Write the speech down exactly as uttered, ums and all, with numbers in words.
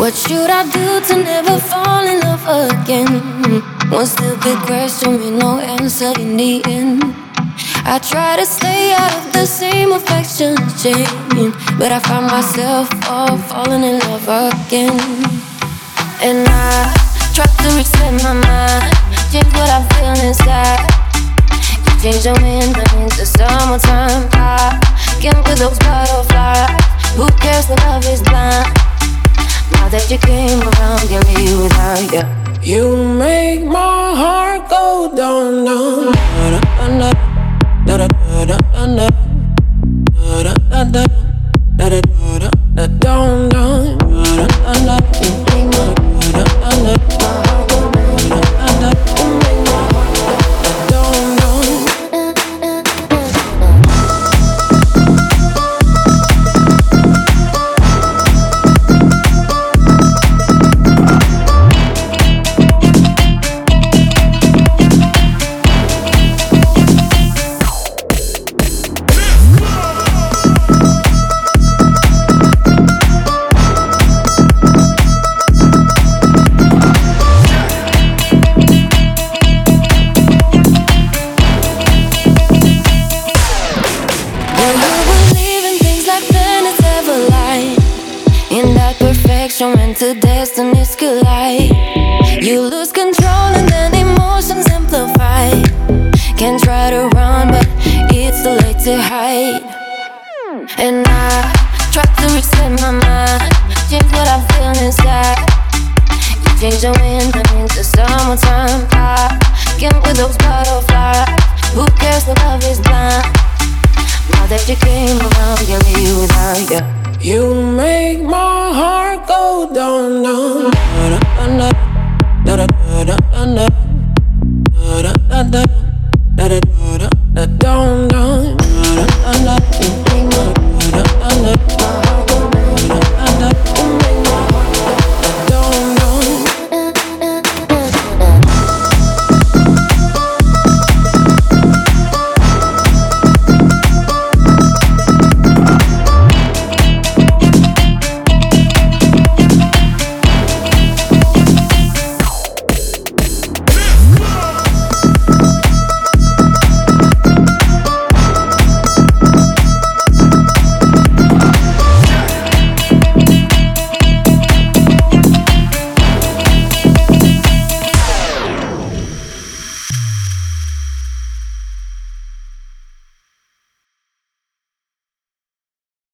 What should I do to never fall in love again? One stupid question with no answer in the end. I try to stay out of the same affection chain, but I find myself all falling in love again. And I try to reset my mind, change what I feel inside. You change the wind into summertime. I can't with those butterflies. Who cares, the love is blind. Now that you came around, can't leave without you. You make my heart go down, down, da da da da da da da da da da da da da down, down, da da da da. You make my heart go down, da da da. You make my heart go down, down. When two destinies collide, you lose control and then emotions amplify. Can't try to run, but it's too late to hide. And I try to reset my mind, change what I feel inside. You change the wind into summertime. I can't with those butterflies. Who cares, the love is blind. Now that you came around, can't leave without you. You make my heart go down, down, da da da da da da da da da da da da da down, down.